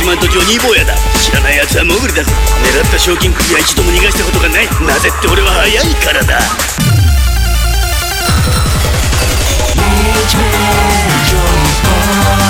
チマンとジョニー坊やだ。知らない奴はモグリだぞ。狙った賞金首は一度も逃がしたことがない。なぜって俺は速いからだ。 Each major